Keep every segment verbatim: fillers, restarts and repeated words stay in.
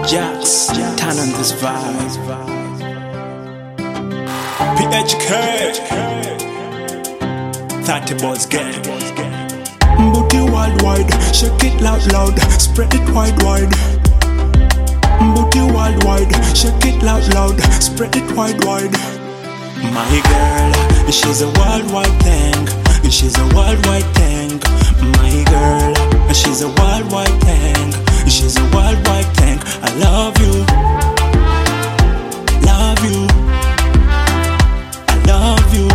Jax, turn on this vibe. P H K, thirty Boys Gang. Booty worldwide, shake it loud loud, spread it wide wide. Booty worldwide, shake it loud loud, spread it wide wide. My girl, she's a worldwide thing. She's a worldwide thing. My girl, she's a worldwide thing. She's a worldwide thing. I love you, love you, I love you,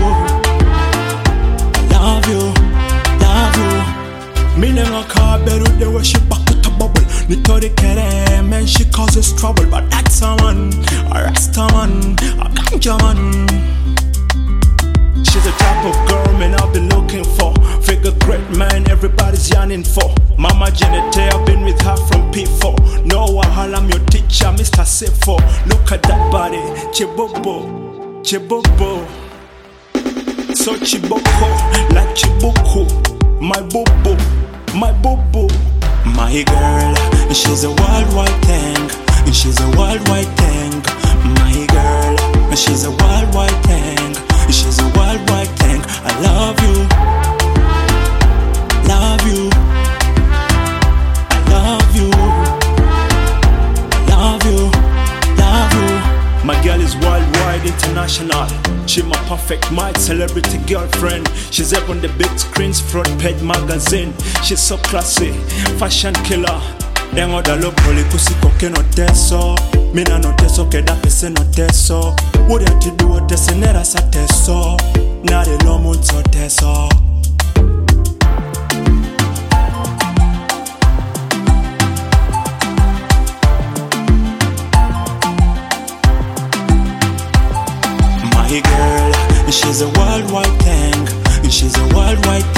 I love you, love you. Me never car better the way she back with a bubble. Nitori kere man, she causes trouble, but that's a man, a rasta man, a ganja man. She's the type of girl man I've been looking for. Figure great man, everybody's yearning for. Mama Janet, I've been with her from P four. No wahala, I'm your teacher, Mister Sefo. Look at that body, Chibobo, Chibobo. So Chiboko, like Chibuku. My bobo, my bobo. My girl, she's a worldwide thing. She's a worldwide thing. My girl, she's a worldwide thing. She's a worldwide thing. I love you, love you, I love you, love you, love you. My girl is worldwide, international. She my perfect mind, celebrity girlfriend. She's up on the big screens, front page magazine. She's so classy, fashion killer. Dengo da lo poli kusiko ke no teso. Mina no teso ke da pese no teso. What ya ti do tese nera sa teso. Na de lo mucho teso. My girl, she's a worldwide thing. She's a worldwide